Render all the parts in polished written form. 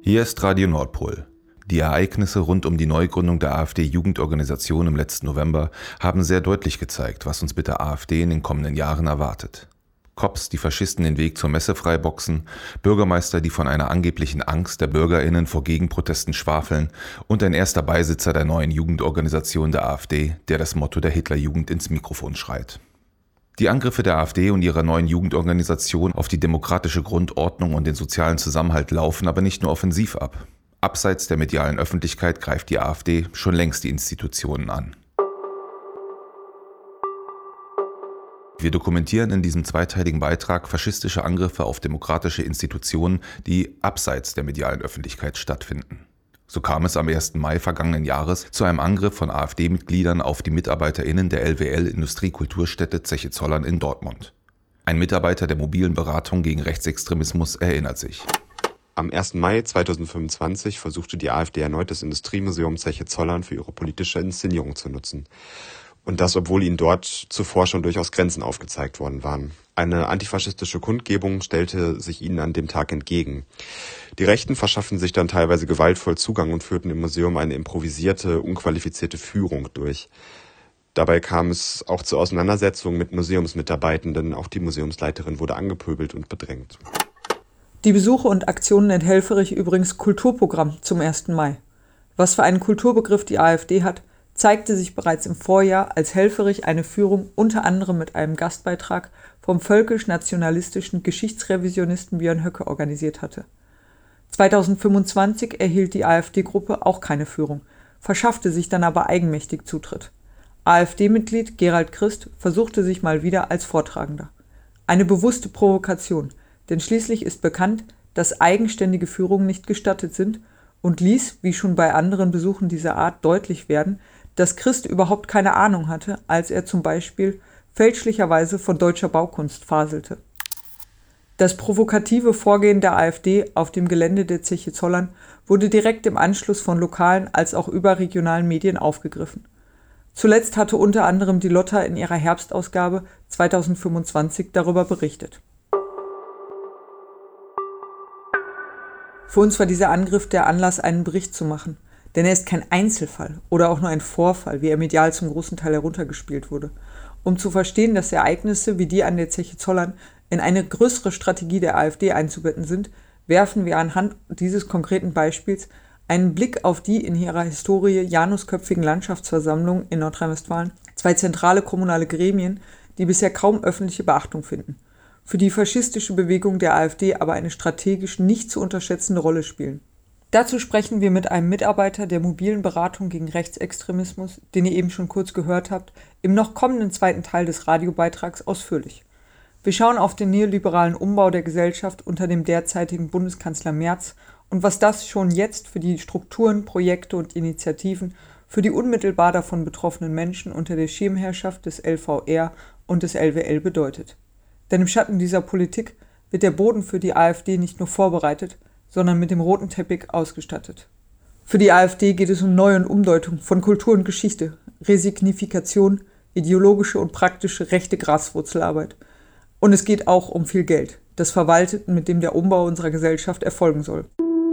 Hier ist Radio Nordpol. Die Ereignisse rund um die Neugründung der AfD-Jugendorganisation im letzten November haben sehr deutlich gezeigt, was uns mit der AfD in den kommenden Jahren erwartet. Cops, die Faschisten den Weg zur Messe freiboxen, Bürgermeister, die von einer angeblichen Angst der BürgerInnen vor Gegenprotesten schwafeln und ein erster Beisitzer der neuen Jugendorganisation der AfD, der das Motto der Hitlerjugend ins Mikrofon schreit. Die Angriffe der AfD und ihrer neuen Jugendorganisation auf die demokratische Grundordnung und den sozialen Zusammenhalt laufen aber nicht nur offensiv ab. Abseits der medialen Öffentlichkeit greift die AfD schon längst die Institutionen an. Wir dokumentieren in diesem zweiteiligen Beitrag faschistische Angriffe auf demokratische Institutionen, die abseits der medialen Öffentlichkeit stattfinden. So kam es am 1. Mai vergangenen Jahres zu einem Angriff von AfD-Mitgliedern auf die MitarbeiterInnen der LWL Industriekulturstätte Zeche Zollern in Dortmund. Ein Mitarbeiter der mobilen Beratung gegen Rechtsextremismus erinnert sich. Am 1. Mai 2025 versuchte die AfD erneut das Industriemuseum Zeche Zollern für ihre politische Inszenierung zu nutzen. Und das, obwohl ihnen dort zuvor schon durchaus Grenzen aufgezeigt worden waren. Eine antifaschistische Kundgebung stellte sich ihnen an dem Tag entgegen. Die Rechten verschafften sich dann teilweise gewaltvoll Zugang und führten im Museum eine improvisierte, unqualifizierte Führung durch. Dabei kam es auch zu Auseinandersetzungen mit Museumsmitarbeitenden. Auch die Museumsleiterin wurde angepöbelt und bedrängt. Die Besuche und Aktionen nennt Helfferich übrigens Kulturprogramm zum 1. Mai. Was für einen Kulturbegriff die AfD hat, zeigte sich bereits im Vorjahr, als Helfferich eine Führung unter anderem mit einem Gastbeitrag vom völkisch-nationalistischen Geschichtsrevisionisten Björn Höcke organisiert hatte. 2025 erhielt die AfD-Gruppe auch keine Führung, verschaffte sich dann aber eigenmächtig Zutritt. AfD-Mitglied Gerald Christ versuchte sich mal wieder als Vortragender. Eine bewusste Provokation, denn schließlich ist bekannt, dass eigenständige Führungen nicht gestattet sind und ließ, wie schon bei anderen Besuchen dieser Art, deutlich werden, dass Christ überhaupt keine Ahnung hatte, als er zum Beispiel fälschlicherweise von deutscher Baukunst faselte. Das provokative Vorgehen der AfD auf dem Gelände der Zeche Zollern wurde direkt im Anschluss von lokalen als auch überregionalen Medien aufgegriffen. Zuletzt hatte unter anderem die Lotta in ihrer Herbstausgabe 2025 darüber berichtet. Für uns war dieser Angriff der Anlass, einen Bericht zu machen, denn er ist kein Einzelfall oder auch nur ein Vorfall, wie er medial zum großen Teil heruntergespielt wurde. Um zu verstehen, dass Ereignisse wie die an der Zeche Zollern in eine größere Strategie der AfD einzubetten sind, werfen wir anhand dieses konkreten Beispiels einen Blick auf die in ihrer Historie janusköpfigen Landschaftsversammlungen in Nordrhein-Westfalen, zwei zentrale kommunale Gremien, die bisher kaum öffentliche Beachtung finden, für die faschistische Bewegung der AfD aber eine strategisch nicht zu unterschätzende Rolle spielen. Dazu sprechen wir mit einem Mitarbeiter der mobilen Beratung gegen Rechtsextremismus, den ihr eben schon kurz gehört habt, im noch kommenden zweiten Teil des Radiobeitrags ausführlich. Wir schauen auf den neoliberalen Umbau der Gesellschaft unter dem derzeitigen Bundeskanzler Merz und was das schon jetzt für die Strukturen, Projekte und Initiativen für die unmittelbar davon betroffenen Menschen unter der Schirmherrschaft des LVR und des LWL bedeutet. Denn im Schatten dieser Politik wird der Boden für die AfD nicht nur vorbereitet, sondern mit dem roten Teppich ausgestattet. Für die AfD geht es um Neu- und Umdeutung von Kultur und Geschichte, Resignifikation, ideologische und praktische rechte Graswurzelarbeit. Und es geht auch um viel Geld, das verwaltet und mit dem der Umbau unserer Gesellschaft erfolgen soll.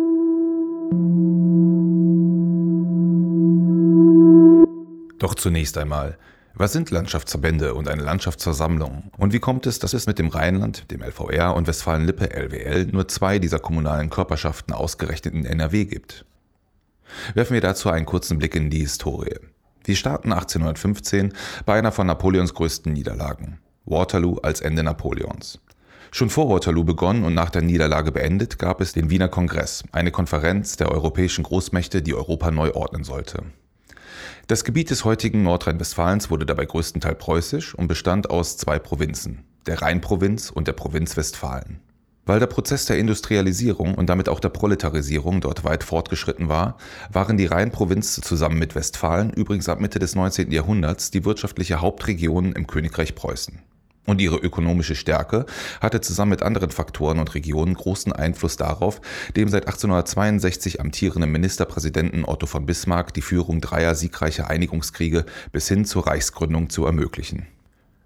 Doch zunächst einmal, was sind Landschaftsverbände und eine Landschaftsversammlung? Und wie kommt es, dass es mit dem Rheinland, dem LVR und Westfalen-Lippe LWL nur 2 dieser kommunalen Körperschaften ausgerechnet in NRW gibt? Werfen wir dazu einen kurzen Blick in die Historie. Wir starten 1815 bei einer von Napoleons größten Niederlagen, Waterloo als Ende Napoleons. Schon vor Waterloo begonnen und nach der Niederlage beendet, gab es den Wiener Kongress, eine Konferenz der europäischen Großmächte, die Europa neu ordnen sollte. Das Gebiet des heutigen Nordrhein-Westfalens wurde dabei größtenteils preußisch und bestand aus 2 Provinzen, der Rheinprovinz und der Provinz Westfalen. Weil der Prozess der Industrialisierung und damit auch der Proletarisierung dort weit fortgeschritten war, waren die Rheinprovinz zusammen mit Westfalen übrigens ab Mitte des 19. Jahrhunderts die wirtschaftliche Hauptregion im Königreich Preußen. Und ihre ökonomische Stärke hatte zusammen mit anderen Faktoren und Regionen großen Einfluss darauf, dem seit 1862 amtierenden Ministerpräsidenten Otto von Bismarck die Führung 3 siegreicher Einigungskriege bis hin zur Reichsgründung zu ermöglichen.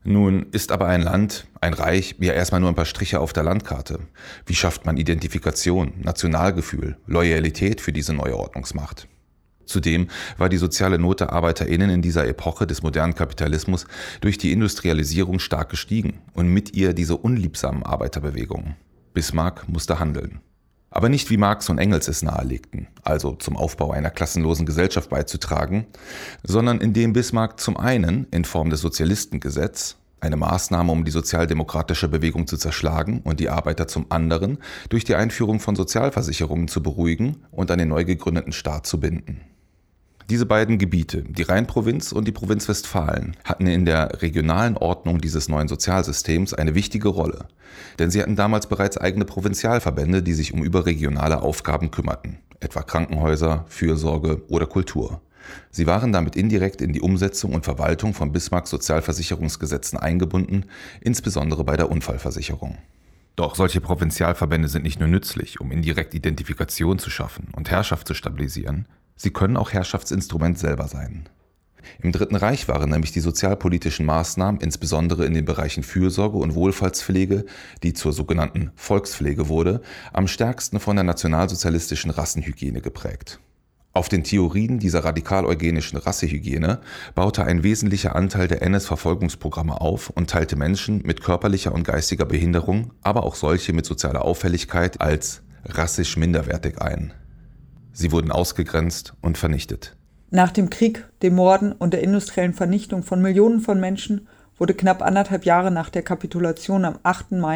Nun ist aber ein Land, ein Reich, ja erstmal nur ein paar Striche auf der Landkarte. Wie schafft man Identifikation, Nationalgefühl, Loyalität für diese neue Ordnungsmacht? Zudem war die soziale Not der ArbeiterInnen in dieser Epoche des modernen Kapitalismus durch die Industrialisierung stark gestiegen und mit ihr diese unliebsamen Arbeiterbewegungen. Bismarck musste handeln. Aber nicht wie Marx und Engels es nahelegten, also zum Aufbau einer klassenlosen Gesellschaft beizutragen, sondern indem Bismarck zum einen in Form des Sozialistengesetzes, eine Maßnahme, um die sozialdemokratische Bewegung zu zerschlagen und die Arbeiter zum anderen durch die Einführung von Sozialversicherungen zu beruhigen und an den neu gegründeten Staat zu binden. Diese beiden Gebiete, die Rheinprovinz und die Provinz Westfalen, hatten in der regionalen Ordnung dieses neuen Sozialsystems eine wichtige Rolle, denn sie hatten damals bereits eigene Provinzialverbände, die sich um überregionale Aufgaben kümmerten, etwa Krankenhäuser, Fürsorge oder Kultur. Sie waren damit indirekt in die Umsetzung und Verwaltung von Bismarcks Sozialversicherungsgesetzen eingebunden, insbesondere bei der Unfallversicherung. Doch solche Provinzialverbände sind nicht nur nützlich, um indirekt Identifikation zu schaffen und Herrschaft zu stabilisieren, sie können auch Herrschaftsinstrument selber sein. Im Dritten Reich waren nämlich die sozialpolitischen Maßnahmen, insbesondere in den Bereichen Fürsorge und Wohlfahrtspflege, die zur sogenannten Volkspflege wurde, am stärksten von der nationalsozialistischen Rassenhygiene geprägt. Auf den Theorien dieser radikal-eugenischen Rassehygiene baute ein wesentlicher Anteil der NS-Verfolgungsprogramme auf und teilte Menschen mit körperlicher und geistiger Behinderung, aber auch solche mit sozialer Auffälligkeit als rassisch minderwertig ein. Sie wurden ausgegrenzt und vernichtet. Nach dem Krieg, dem Morden und der industriellen Vernichtung von Millionen von Menschen wurde knapp 1,5 Jahre nach der Kapitulation am 8. Mai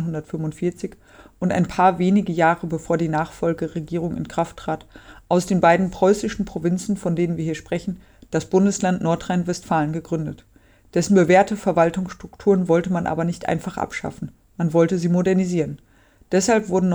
1945 und ein paar wenige Jahre bevor die Nachfolgeregierung in Kraft trat, aus den beiden preußischen Provinzen, von denen wir hier sprechen, das Bundesland Nordrhein-Westfalen gegründet. Dessen bewährte Verwaltungsstrukturen wollte man aber nicht einfach abschaffen, man wollte sie modernisieren. Deshalb wurden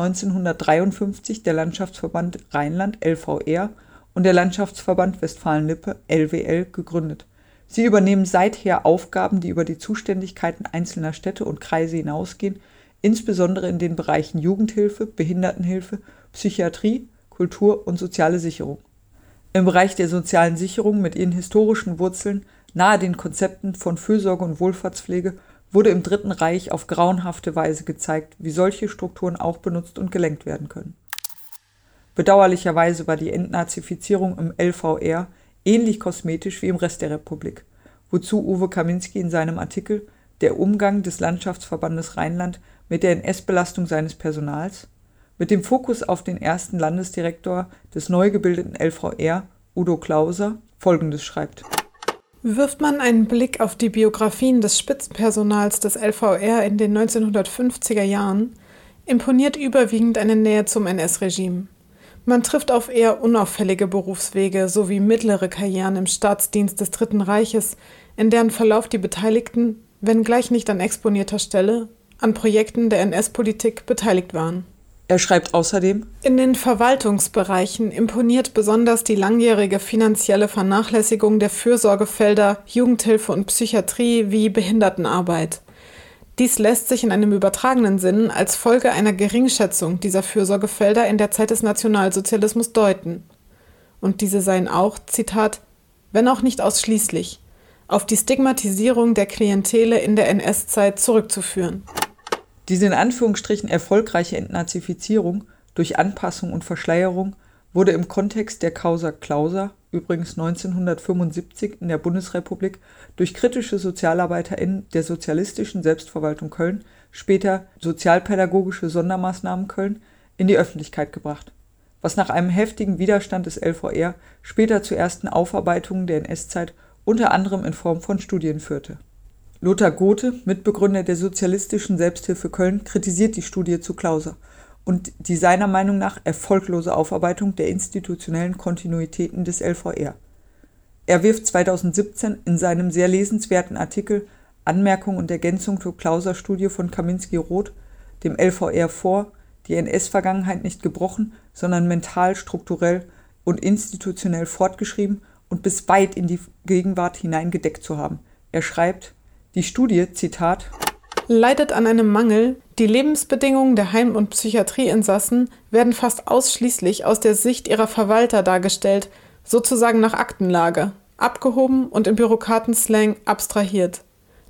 1953 der Landschaftsverband Rheinland (LVR) und der Landschaftsverband Westfalen-Lippe (LWL) gegründet. Sie übernehmen seither Aufgaben, die über die Zuständigkeiten einzelner Städte und Kreise hinausgehen, insbesondere in den Bereichen Jugendhilfe, Behindertenhilfe, Psychiatrie, Kultur und soziale Sicherung. Im Bereich der sozialen Sicherung mit ihren historischen Wurzeln nahe den Konzepten von Fürsorge und Wohlfahrtspflege wurde im Dritten Reich auf grauenhafte Weise gezeigt, wie solche Strukturen auch benutzt und gelenkt werden können. Bedauerlicherweise war die Entnazifizierung im LVR ähnlich kosmetisch wie im Rest der Republik, wozu Uwe Kaminski in seinem Artikel »Der Umgang des Landschaftsverbandes Rheinland mit der NS-Belastung seines Personals« mit dem Fokus auf den ersten Landesdirektor des neu gebildeten LVR, Udo Klauser, Folgendes schreibt. Wirft man einen Blick auf die Biografien des Spitzenpersonals des LVR in den 1950er Jahren, imponiert überwiegend eine Nähe zum NS-Regime. Man trifft auf eher unauffällige Berufswege sowie mittlere Karrieren im Staatsdienst des Dritten Reiches, in deren Verlauf die Beteiligten, wenngleich nicht an exponierter Stelle, an Projekten der NS-Politik beteiligt waren. Er schreibt außerdem: In den Verwaltungsbereichen imponiert besonders die langjährige finanzielle Vernachlässigung der Fürsorgefelder Jugendhilfe und Psychiatrie wie Behindertenarbeit. Dies lässt sich in einem übertragenen Sinn als Folge einer Geringschätzung dieser Fürsorgefelder in der Zeit des Nationalsozialismus deuten. Und diese seien auch, Zitat, wenn auch nicht ausschließlich, auf die Stigmatisierung der Klientele in der NS-Zeit zurückzuführen. Diese in Anführungsstrichen erfolgreiche Entnazifizierung durch Anpassung und Verschleierung wurde im Kontext der Causa Klauser, übrigens 1975 in der Bundesrepublik, durch kritische SozialarbeiterInnen der Sozialistischen Selbstverwaltung Köln, später Sozialpädagogische Sondermaßnahmen Köln, in die Öffentlichkeit gebracht, was nach einem heftigen Widerstand des LVR später zu ersten Aufarbeitungen der NS-Zeit unter anderem in Form von Studien führte. Lothar Gothe, Mitbegründer der Sozialistischen Selbsthilfe Köln, kritisiert die Studie zu Klauser und die seiner Meinung nach erfolglose Aufarbeitung der institutionellen Kontinuitäten des LVR. Er wirft 2017 in seinem sehr lesenswerten Artikel Anmerkung und Ergänzung zur Klauser-Studie von Kaminski-Roth dem LVR vor, die NS-Vergangenheit nicht gebrochen, sondern mental, strukturell und institutionell fortgeschrieben und bis weit in die Gegenwart hineingedeckt zu haben. Er schreibt: Die Studie, Zitat, leidet an einem Mangel. Die Lebensbedingungen der Heim- und Psychiatrieinsassen werden fast ausschließlich aus der Sicht ihrer Verwalter dargestellt, sozusagen nach Aktenlage, abgehoben und im Bürokratenslang abstrahiert.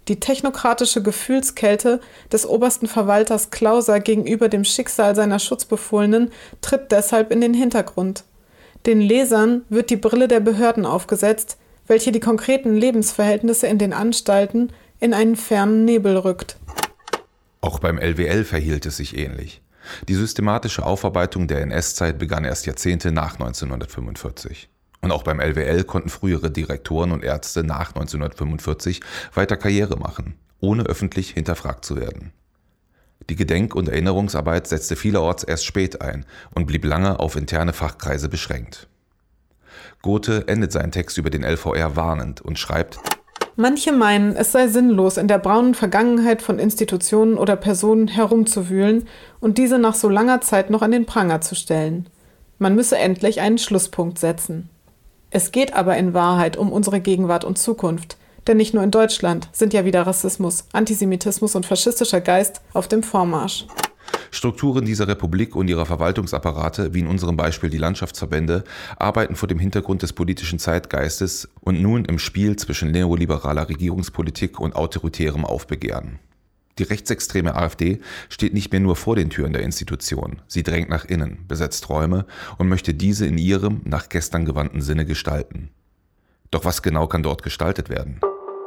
Die technokratische Gefühlskälte des obersten Verwalters Clauser gegenüber dem Schicksal seiner Schutzbefohlenen tritt deshalb in den Hintergrund. Den Lesern wird die Brille der Behörden aufgesetzt, welche die konkreten Lebensverhältnisse in den Anstalten in einen fernen Nebel rückt. Auch beim LWL verhielt es sich ähnlich. Die systematische Aufarbeitung der NS-Zeit begann erst Jahrzehnte nach 1945. Und auch beim LWL konnten frühere Direktoren und Ärzte nach 1945 weiter Karriere machen, ohne öffentlich hinterfragt zu werden. Die Gedenk- und Erinnerungsarbeit setzte vielerorts erst spät ein und blieb lange auf interne Fachkreise beschränkt. Gothe endet seinen Text über den LVR warnend und schreibt: Manche meinen, es sei sinnlos, in der braunen Vergangenheit von Institutionen oder Personen herumzuwühlen und diese nach so langer Zeit noch an den Pranger zu stellen. Man müsse endlich einen Schlusspunkt setzen. Es geht aber in Wahrheit um unsere Gegenwart und Zukunft. Denn nicht nur in Deutschland sind ja wieder Rassismus, Antisemitismus und faschistischer Geist auf dem Vormarsch. Strukturen dieser Republik und ihrer Verwaltungsapparate, wie in unserem Beispiel die Landschaftsverbände, arbeiten vor dem Hintergrund des politischen Zeitgeistes und nun im Spiel zwischen neoliberaler Regierungspolitik und autoritärem Aufbegehren. Die rechtsextreme AfD steht nicht mehr nur vor den Türen der Institution, sie drängt nach innen, besetzt Räume und möchte diese in ihrem nach gestern gewandten Sinne gestalten. Doch was genau kann dort gestaltet werden?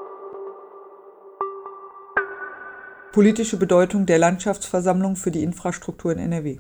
Politische Bedeutung der Landschaftsversammlung für die Infrastruktur in NRW.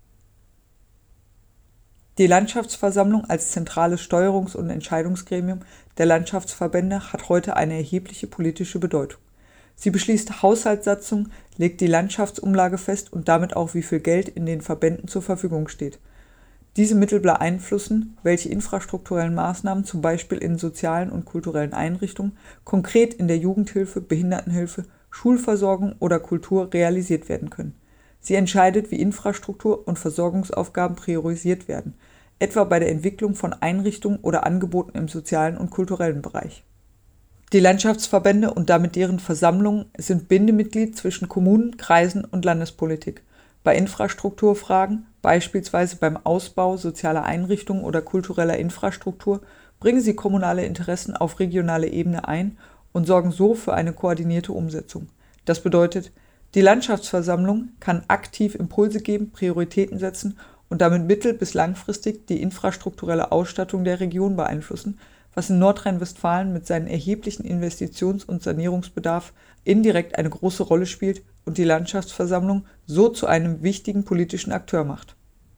Die Landschaftsversammlung als zentrales Steuerungs- und Entscheidungsgremium der Landschaftsverbände hat heute eine erhebliche politische Bedeutung. Sie beschließt Haushaltssatzungen, legt die Landschaftsumlage fest und damit auch, wie viel Geld in den Verbänden zur Verfügung steht. Diese Mittel beeinflussen, welche infrastrukturellen Maßnahmen zum Beispiel in sozialen und kulturellen Einrichtungen, konkret in der Jugendhilfe, Behindertenhilfe, Schulversorgung oder Kultur realisiert werden können. Sie entscheidet, wie Infrastruktur- und Versorgungsaufgaben priorisiert werden, etwa bei der Entwicklung von Einrichtungen oder Angeboten im sozialen und kulturellen Bereich. Die Landschaftsverbände und damit deren Versammlungen sind Bindemitglied zwischen Kommunen, Kreisen und Landespolitik. Bei Infrastrukturfragen, beispielsweise beim Ausbau sozialer Einrichtungen oder kultureller Infrastruktur, bringen sie kommunale Interessen auf regionale Ebene ein und sorgen so für eine koordinierte Umsetzung. Das bedeutet, die Landschaftsversammlung kann aktiv Impulse geben, Prioritäten setzen und damit mittel- bis langfristig die infrastrukturelle Ausstattung der Region beeinflussen, was in Nordrhein-Westfalen mit seinem erheblichen Investitions- und Sanierungsbedarf indirekt eine große Rolle spielt und die Landschaftsversammlung so zu einem wichtigen politischen Akteur macht.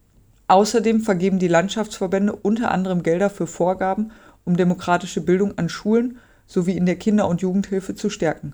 Außerdem vergeben die Landschaftsverbände unter anderem Gelder für Vorgaben, um demokratische Bildung an Schulen sowie in der Kinder- und Jugendhilfe zu stärken.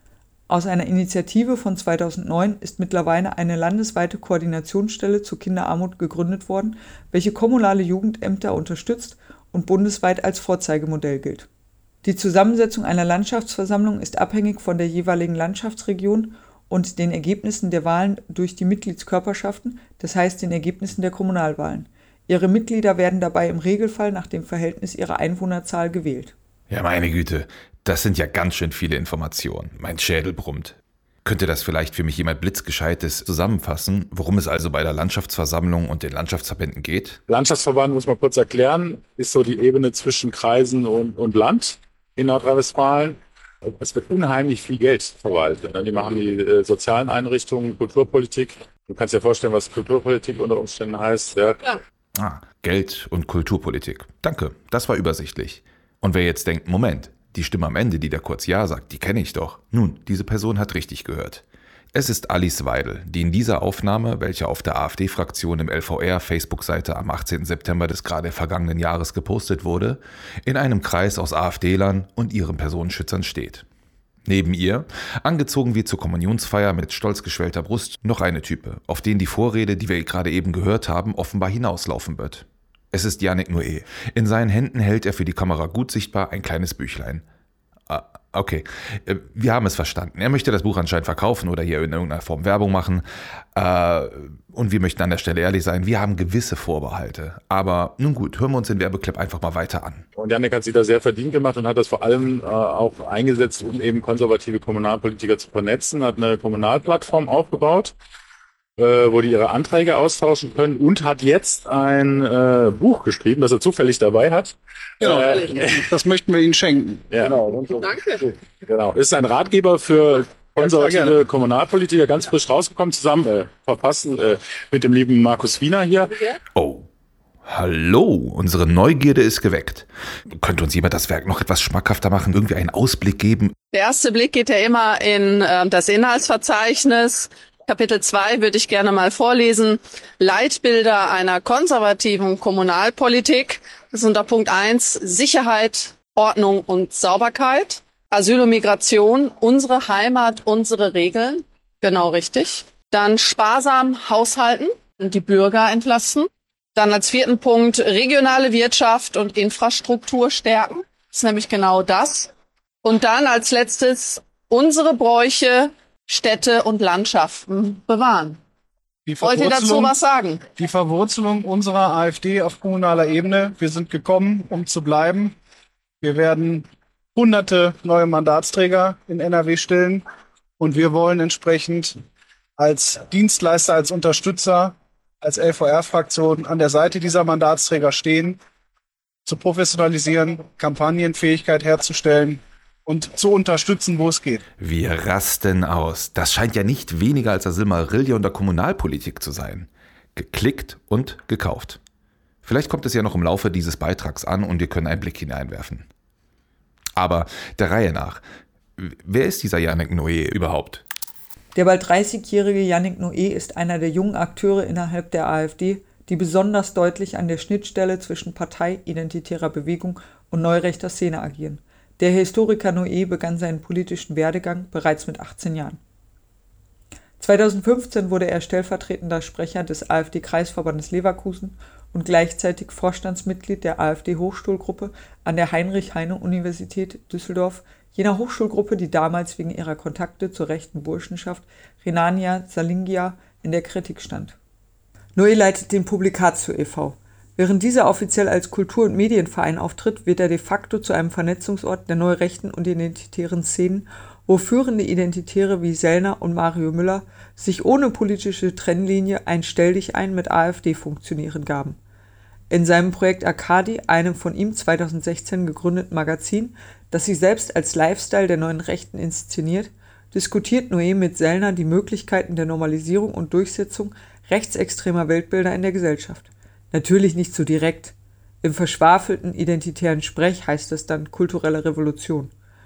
Aus einer Initiative von 2009 ist mittlerweile eine landesweite Koordinationsstelle zur Kinderarmut gegründet worden, welche kommunale Jugendämter unterstützt und bundesweit als Vorzeigemodell gilt. Die Zusammensetzung einer Landschaftsversammlung ist abhängig von der jeweiligen Landschaftsregion und den Ergebnissen der Wahlen durch die Mitgliedskörperschaften, das heißt den Ergebnissen der Kommunalwahlen. Ihre Mitglieder werden dabei im Regelfall nach dem Verhältnis ihrer Einwohnerzahl gewählt. Ja, meine Güte, das sind ja ganz schön viele Informationen. Mein Schädel brummt. Könnte das vielleicht für mich jemand Blitzgescheites zusammenfassen, worum es also bei der Landschaftsversammlung und den Landschaftsverbänden geht? Landschaftsverband, muss man kurz erklären, ist so die Ebene zwischen Kreisen und Land in Nordrhein-Westfalen. Es wird unheimlich viel Geld verwaltet. Die machen die sozialen Einrichtungen, Kulturpolitik. Du kannst dir vorstellen, was Kulturpolitik unter Umständen heißt. Ja. Geld und Kulturpolitik. Danke, das war übersichtlich. Und wer jetzt denkt, Moment, die Stimme am Ende, die da kurz Ja sagt, die kenne ich doch. Nun, diese Person hat richtig gehört. Es ist Alice Weidel, die in dieser Aufnahme, welche auf der AfD-Fraktion im LVR Facebook-Seite am 18. September des gerade vergangenen Jahres gepostet wurde, in einem Kreis aus AfD-Lern und ihren Personenschützern steht. Neben ihr, angezogen wie zur Kommunionsfeier mit stolz geschwellter Brust, noch eine Type, auf den die Vorrede, die wir gerade eben gehört haben, offenbar hinauslaufen wird. Es ist Yannick Noé. In seinen Händen hält er für die Kamera gut sichtbar ein kleines Büchlein. Okay, wir haben es verstanden. Er möchte das Buch anscheinend verkaufen oder hier in irgendeiner Form Werbung machen. Und wir möchten an der Stelle ehrlich sein, wir haben gewisse Vorbehalte. Aber nun gut, hören wir uns den Werbeclip einfach mal weiter an. Und Yannick hat sich da sehr verdient gemacht und hat das vor allem auch eingesetzt, um eben konservative Kommunalpolitiker zu vernetzen, hat eine Kommunalplattform aufgebaut. wo die ihre Anträge austauschen können, und hat jetzt ein Buch geschrieben, das er zufällig dabei hat. Genau, das möchten wir Ihnen schenken. Ja. Genau. Danke. Genau. Ist ein Ratgeber für konservative Kommunalpolitiker, ganz frisch rausgekommen, zusammen verfasst mit dem lieben Markus Wiener hier. Oh, hallo, unsere Neugierde ist geweckt. Könnte uns jemand das Werk noch etwas schmackhafter machen, irgendwie einen Ausblick geben? Der erste Blick geht ja immer in das Inhaltsverzeichnis. Kapitel 2 würde ich gerne mal vorlesen. Leitbilder einer konservativen Kommunalpolitik. Das ist unter Punkt 1 Sicherheit, Ordnung und Sauberkeit. Asyl und Migration, unsere Heimat, unsere Regeln. Genau richtig. Dann sparsam haushalten und die Bürger entlasten. Dann als 4. Punkt regionale Wirtschaft und Infrastruktur stärken. Das ist nämlich genau das. Und dann als letztes unsere Bräuche, Städte und Landschaften bewahren. Wollt ihr dazu was sagen? Die Verwurzelung unserer AfD auf kommunaler Ebene. Wir sind gekommen, um zu bleiben. Wir werden hunderte neue Mandatsträger in NRW stellen. Und wir wollen entsprechend als Dienstleister, als Unterstützer, als LVR-Fraktion an der Seite dieser Mandatsträger stehen, zu professionalisieren, Kampagnenfähigkeit herzustellen und zu unterstützen, wo es geht. Wir rasten aus. Das scheint ja nicht weniger als das Silmarillion der Kommunalpolitik zu sein. Geklickt und gekauft. Vielleicht kommt es ja noch im Laufe dieses Beitrags an und wir können einen Blick hineinwerfen. Aber der Reihe nach, wer ist dieser Yannick Noé überhaupt? Der bald 30-jährige Yannick Noé ist einer der jungen Akteure innerhalb der AfD, die besonders deutlich an der Schnittstelle zwischen Partei, identitärer Bewegung und neurechter Szene agieren. Der Historiker Noé begann seinen politischen Werdegang bereits mit 18 Jahren. 2015 wurde er stellvertretender Sprecher des AfD-Kreisverbandes Leverkusen und gleichzeitig Vorstandsmitglied der AfD-Hochschulgruppe an der Heinrich-Heine-Universität Düsseldorf, jener Hochschulgruppe, die damals wegen ihrer Kontakte zur rechten Burschenschaft Rhenania Salingia in der Kritik stand. Noé leitet den Publicatio e.V. Während dieser offiziell als Kultur- und Medienverein auftritt, wird er de facto zu einem Vernetzungsort der neurechten und identitären Szenen, wo führende Identitäre wie Sellner und Mario Müller sich ohne politische Trennlinie ein Stelldichein mit AfD-Funktionären gaben. In seinem Projekt Arkadi, einem von ihm 2016 gegründeten Magazin, das sich selbst als Lifestyle der neuen Rechten inszeniert, diskutiert Noé mit Sellner die Möglichkeiten der Normalisierung und Durchsetzung rechtsextremer Weltbilder in der Gesellschaft. Natürlich nicht so direkt. Im verschwafelten identitären Sprech heißt es dann kulturelle Revolution.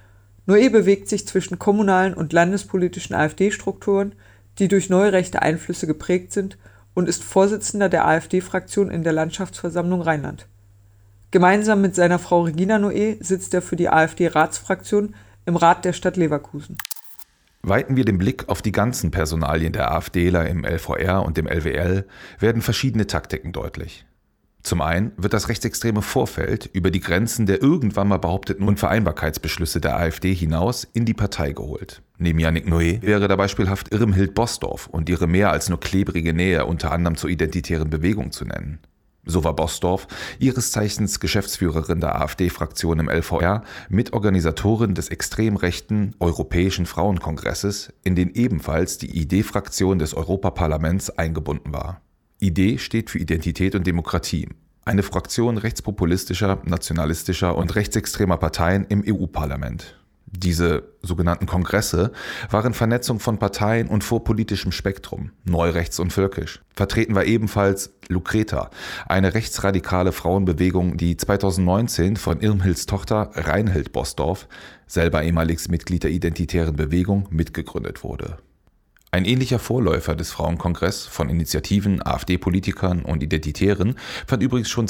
Noé bewegt sich zwischen kommunalen und landespolitischen AfD-Strukturen, die durch neurechte Einflüsse geprägt sind, und ist Vorsitzender der AfD-Fraktion in der Landschaftsversammlung Rheinland. Gemeinsam mit seiner Frau Regina Noé sitzt er für die AfD-Ratsfraktion im Rat der Stadt Leverkusen. Weiten wir den Blick auf die ganzen Personalien der AfDler im LVR und dem LWL, werden verschiedene Taktiken deutlich. Zum einen wird das rechtsextreme Vorfeld über die Grenzen der irgendwann mal behaupteten Unvereinbarkeitsbeschlüsse der AfD hinaus in die Partei geholt. Neben Yannick Noé wäre da beispielhaft Irmhild Bosdorf und ihre mehr als nur klebrige Nähe unter anderem zur identitären Bewegung zu nennen. So war Bosdorf, ihres Zeichens Geschäftsführerin der AfD-Fraktion im LVR, Mitorganisatorin des extrem rechten Europäischen Frauenkongresses, in den ebenfalls die ID-Fraktion des Europaparlaments eingebunden war. ID steht für Identität und Demokratie, eine Fraktion rechtspopulistischer, nationalistischer und rechtsextremer Parteien im EU-Parlament. Diese sogenannten Kongresse waren Vernetzung von Parteien und vorpolitischem Spektrum, neurechts und völkisch. Vertreten war ebenfalls Lucreta, eine rechtsradikale Frauenbewegung, die 2019 von Irmhilds Tochter Reinhild Bosdorf, selber ehemaliges Mitglied der Identitären Bewegung, mitgegründet wurde. Ein ähnlicher Vorläufer des Frauenkongress von Initiativen, AfD-Politikern und Identitären fand übrigens schon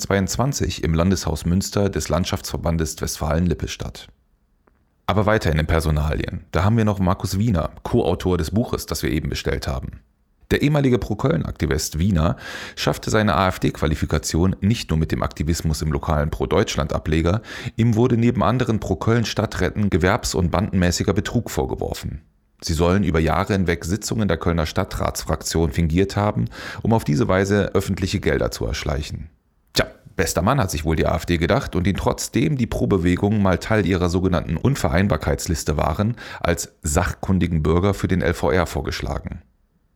2022 im Landeshaus Münster des Landschaftsverbandes Westfalen-Lippe statt. Aber weiter in den Personalien. Da haben wir noch Markus Wiener, Co-Autor des Buches, das wir eben bestellt haben. Der ehemalige Pro-Köln-Aktivist Wiener schaffte seine AfD-Qualifikation nicht nur mit dem Aktivismus im lokalen Pro-Deutschland-Ableger, ihm wurde neben anderen Pro-Köln-Stadträten gewerbs- und bandenmäßiger Betrug vorgeworfen. Sie sollen über Jahre hinweg Sitzungen der Kölner Stadtratsfraktion fingiert haben, um auf diese Weise öffentliche Gelder zu erschleichen. Tja, bester Mann, hat sich wohl die AfD gedacht und ihn trotzdem die Pro-Bewegung mal Teil ihrer sogenannten Unvereinbarkeitsliste waren, als sachkundigen Bürger für den LVR vorgeschlagen.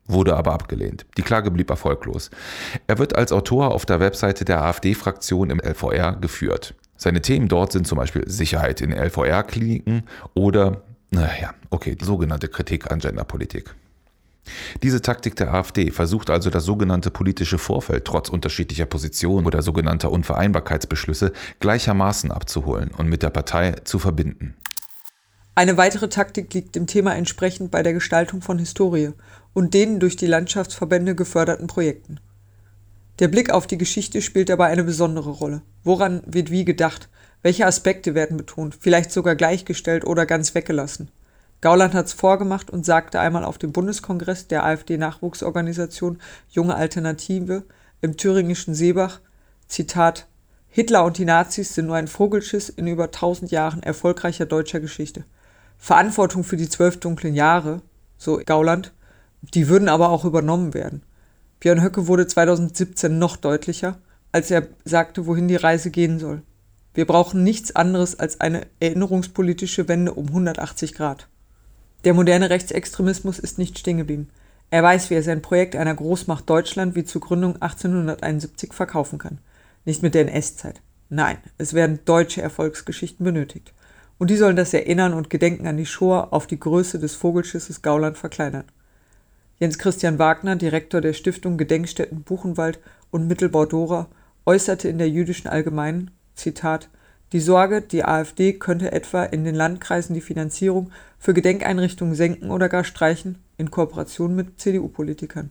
wurde aber abgelehnt. Die Klage blieb erfolglos. Er wird als Autor auf der Webseite der AfD-Fraktion im LVR geführt. Seine Themen dort sind zum Beispiel Sicherheit in LVR-Kliniken oder, die sogenannte Kritik an Genderpolitik. Diese Taktik der AfD versucht also das sogenannte politische Vorfeld trotz unterschiedlicher Positionen oder sogenannter Unvereinbarkeitsbeschlüsse gleichermaßen abzuholen und mit der Partei zu verbinden. Eine weitere Taktik liegt dem Thema entsprechend bei der Gestaltung von Historie und den durch die Landschaftsverbände geförderten Projekten. Der Blick auf die Geschichte spielt dabei eine besondere Rolle. Woran wird wie gedacht? Welche Aspekte werden betont, vielleicht sogar gleichgestellt oder ganz weggelassen? Gauland hat's vorgemacht und sagte einmal auf dem Bundeskongress der AfD-Nachwuchsorganisation Junge Alternative im thüringischen Seebach, Zitat, Hitler und die Nazis sind nur ein Vogelschiss in über 1000 Jahren erfolgreicher deutscher Geschichte. Verantwortung für die 12 dunklen Jahre, so Gauland, die würden aber auch übernommen werden. Björn Höcke wurde 2017 noch deutlicher, als er sagte, wohin die Reise gehen soll. Wir brauchen nichts anderes als eine erinnerungspolitische Wende um 180 Grad. Der moderne Rechtsextremismus ist nicht stehen geblieben. Er weiß, wie er sein Projekt einer Großmacht Deutschland wie zur Gründung 1871 verkaufen kann. Nicht mit der NS-Zeit. Nein, es werden deutsche Erfolgsgeschichten benötigt. Und die sollen das Erinnern und Gedenken an die Shoah auf die Größe des Vogelschisses Gauland verkleinern. Jens Christian Wagner, Direktor der Stiftung Gedenkstätten Buchenwald und Mittelbau-Dora, äußerte in der Jüdischen Allgemeinen, Zitat, die Sorge, die AfD könnte etwa in den Landkreisen die Finanzierung für Gedenkeinrichtungen senken oder gar streichen, in Kooperation mit CDU-Politikern.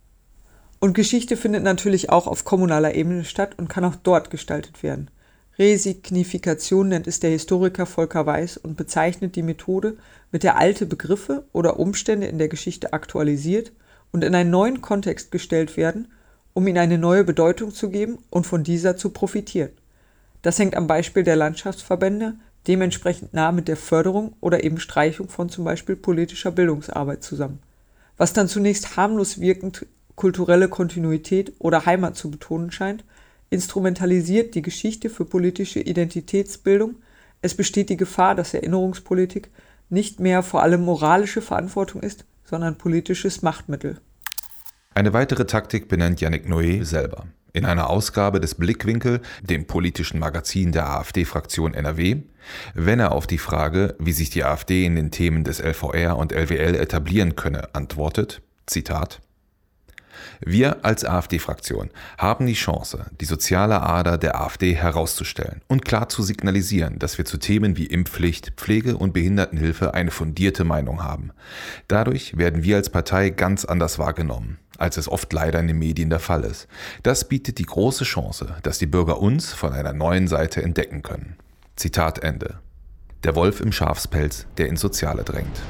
Und Geschichte findet natürlich auch auf kommunaler Ebene statt und kann auch dort gestaltet werden. Resignifikation nennt es der Historiker Volker Weiß und bezeichnet die Methode, mit der alte Begriffe oder Umstände in der Geschichte aktualisiert und in einen neuen Kontext gestellt werden, um ihnen eine neue Bedeutung zu geben und von dieser zu profitieren. Das hängt am Beispiel der Landschaftsverbände dementsprechend nah mit der Förderung oder eben Streichung von zum Beispiel politischer Bildungsarbeit zusammen. Was dann zunächst harmlos wirkend kulturelle Kontinuität oder Heimat zu betonen scheint, instrumentalisiert die Geschichte für politische Identitätsbildung. Es besteht die Gefahr, dass Erinnerungspolitik nicht mehr vor allem moralische Verantwortung ist, sondern politisches Machtmittel. Eine weitere Taktik benennt Yannick Noé selber. In einer Ausgabe des Blickwinkel, dem politischen Magazin der AfD-Fraktion NRW, wenn er auf die Frage, wie sich die AfD in den Themen des LVR und LWL etablieren könne, antwortet, Zitat, wir als AfD-Fraktion haben die Chance, die soziale Ader der AfD herauszustellen und klar zu signalisieren, dass wir zu Themen wie Impfpflicht, Pflege und Behindertenhilfe eine fundierte Meinung haben. Dadurch werden wir als Partei ganz anders wahrgenommen, als es oft leider in den Medien der Fall ist. Das bietet die große Chance, dass die Bürger uns von einer neuen Seite entdecken können. Zitat Ende. Der Wolf im Schafspelz, der ins Soziale drängt.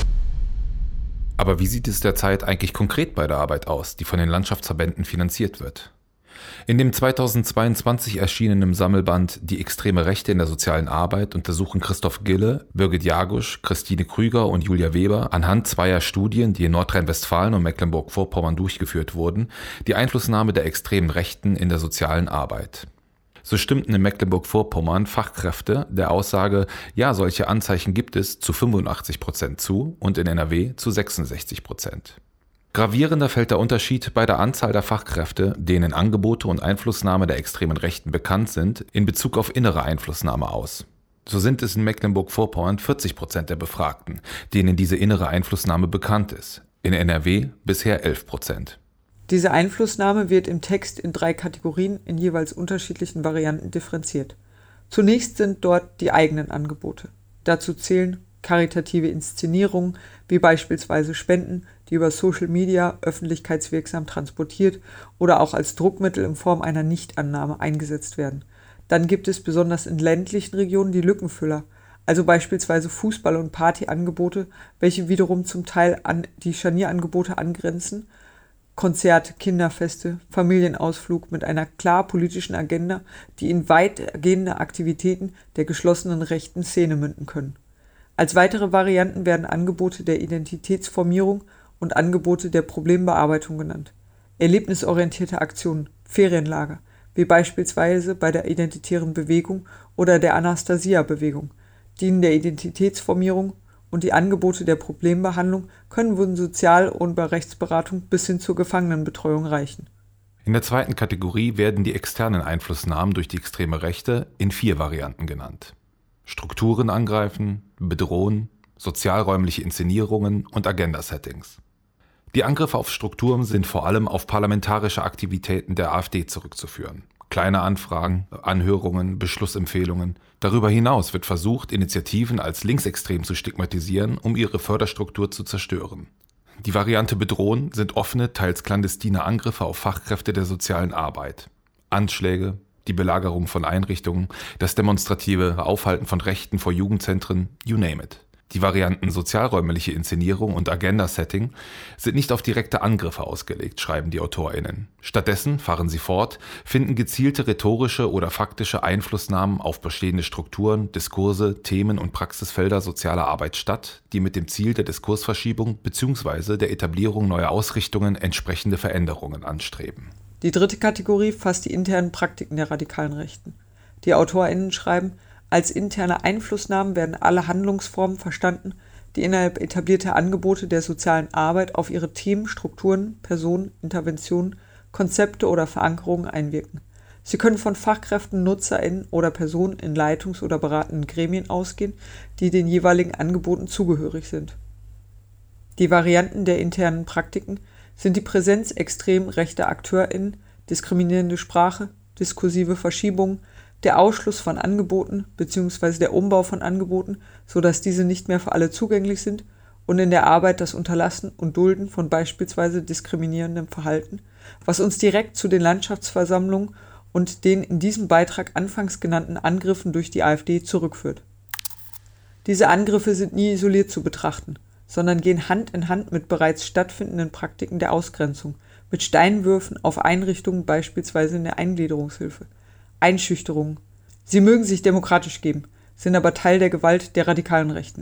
Aber wie sieht es derzeit eigentlich konkret bei der Arbeit aus, die von den Landschaftsverbänden finanziert wird? In dem 2022 erschienenen Sammelband Die extreme Rechte in der sozialen Arbeit untersuchen Christoph Gille, Birgit Jagusch, Christine Krüger und Julia Weber anhand zweier Studien, die in Nordrhein-Westfalen und Mecklenburg-Vorpommern durchgeführt wurden, die Einflussnahme der extremen Rechten in der sozialen Arbeit. So stimmten in Mecklenburg-Vorpommern Fachkräfte der Aussage, ja, solche Anzeichen gibt es, zu 85% zu und in NRW zu 66%. Gravierender fällt der Unterschied bei der Anzahl der Fachkräfte, denen Angebote und Einflussnahme der extremen Rechten bekannt sind, in Bezug auf innere Einflussnahme aus. So sind es in Mecklenburg-Vorpommern 40% der Befragten, denen diese innere Einflussnahme bekannt ist. In NRW bisher 11%. Diese Einflussnahme wird im Text in 3 Kategorien in jeweils unterschiedlichen Varianten differenziert. Zunächst sind dort die eigenen Angebote. Dazu zählen karitative Inszenierungen, wie beispielsweise Spenden, die über Social Media öffentlichkeitswirksam transportiert oder auch als Druckmittel in Form einer Nichtannahme eingesetzt werden. Dann gibt es besonders in ländlichen Regionen die Lückenfüller, also beispielsweise Fußball- und Partyangebote, welche wiederum zum Teil an die Scharnierangebote angrenzen, Konzerte, Kinderfeste, Familienausflug mit einer klar politischen Agenda, die in weitgehende Aktivitäten der geschlossenen rechten Szene münden können. Als weitere Varianten werden Angebote der Identitätsformierung und Angebote der Problembearbeitung genannt. Erlebnisorientierte Aktionen, Ferienlager, wie beispielsweise bei der Identitären Bewegung oder der Anastasia-Bewegung, dienen der Identitätsformierung und die Angebote der Problembehandlung können von Sozial- und bei Rechtsberatung bis hin zur Gefangenenbetreuung reichen. In der zweiten Kategorie werden die externen Einflussnahmen durch die extreme Rechte in 4 Varianten genannt. Strukturen angreifen, bedrohen, sozialräumliche Inszenierungen und Agenda-Settings. Die Angriffe auf Strukturen sind vor allem auf parlamentarische Aktivitäten der AfD zurückzuführen. Kleine Anfragen, Anhörungen, Beschlussempfehlungen. Darüber hinaus wird versucht, Initiativen als linksextrem zu stigmatisieren, um ihre Förderstruktur zu zerstören. Die Variante bedrohen sind offene, teils clandestine Angriffe auf Fachkräfte der sozialen Arbeit. Anschläge, die Belagerung von Einrichtungen, das demonstrative Aufhalten von Rechten vor Jugendzentren, you name it. Die Varianten sozialräumliche Inszenierung und Agenda-Setting sind nicht auf direkte Angriffe ausgelegt, schreiben die AutorInnen. Stattdessen, fahren sie fort, finden gezielte rhetorische oder faktische Einflussnahmen auf bestehende Strukturen, Diskurse, Themen und Praxisfelder sozialer Arbeit statt, die mit dem Ziel der Diskursverschiebung bzw. der Etablierung neuer Ausrichtungen entsprechende Veränderungen anstreben. Die dritte Kategorie fasst die internen Praktiken der radikalen Rechten. Die AutorInnen schreiben, als interne Einflussnahmen werden alle Handlungsformen verstanden, die innerhalb etablierter Angebote der sozialen Arbeit auf ihre Themen, Strukturen, Personen, Interventionen, Konzepte oder Verankerungen einwirken. Sie können von Fachkräften, NutzerInnen oder Personen in Leitungs- oder beratenden Gremien ausgehen, die den jeweiligen Angeboten zugehörig sind. Die Varianten der internen Praktiken sind die Präsenz extrem rechter AkteurInnen, diskriminierende Sprache, diskursive Verschiebungen, der Ausschluss von Angeboten bzw. der Umbau von Angeboten, sodass diese nicht mehr für alle zugänglich sind, und in der Arbeit das Unterlassen und Dulden von beispielsweise diskriminierendem Verhalten, was uns direkt zu den Landschaftsversammlungen und den in diesem Beitrag anfangs genannten Angriffen durch die AfD zurückführt. Diese Angriffe sind nie isoliert zu betrachten, sondern gehen Hand in Hand mit bereits stattfindenden Praktiken der Ausgrenzung, mit Steinwürfen auf Einrichtungen beispielsweise in der Eingliederungshilfe, Einschüchterungen. Sie mögen sich demokratisch geben, sind aber Teil der Gewalt der radikalen Rechten.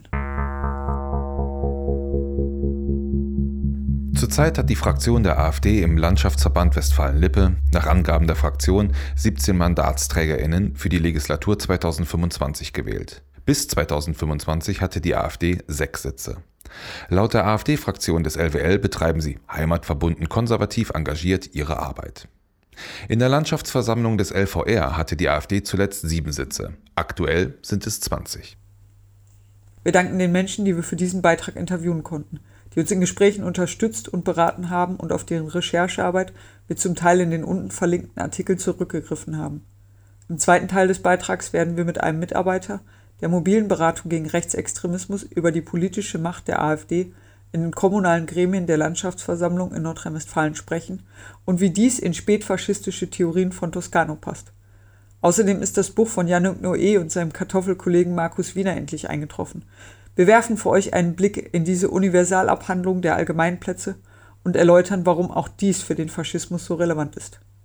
Zurzeit hat die Fraktion der AfD im Landschaftsverband Westfalen-Lippe nach Angaben der Fraktion 17 MandatsträgerInnen für die Legislatur 2025 gewählt. Bis 2025 hatte die AfD 6 Sitze. Laut der AfD-Fraktion des LWL betreiben sie heimatverbunden konservativ engagiert ihre Arbeit. In der Landschaftsversammlung des LVR hatte die AfD zuletzt 7 Sitze. Aktuell sind es 20. Wir danken den Menschen, die wir für diesen Beitrag interviewen konnten, die uns in Gesprächen unterstützt und beraten haben und auf deren Recherchearbeit wir zum Teil in den unten verlinkten Artikeln zurückgegriffen haben. Im zweiten Teil des Beitrags werden wir mit einem Mitarbeiter der mobilen Beratung gegen Rechtsextremismus über die politische Macht der AfD in den kommunalen Gremien der Landschaftsversammlung in Nordrhein-Westfalen sprechen und wie dies in spätfaschistische Theorien von Toscano passt. Außerdem ist das Buch von Yannick Noé und seinem Kartoffelkollegen Markus Wiener endlich eingetroffen. Wir werfen für euch einen Blick in diese Universalabhandlung der Allgemeinplätze und erläutern, warum auch dies für den Faschismus so relevant ist.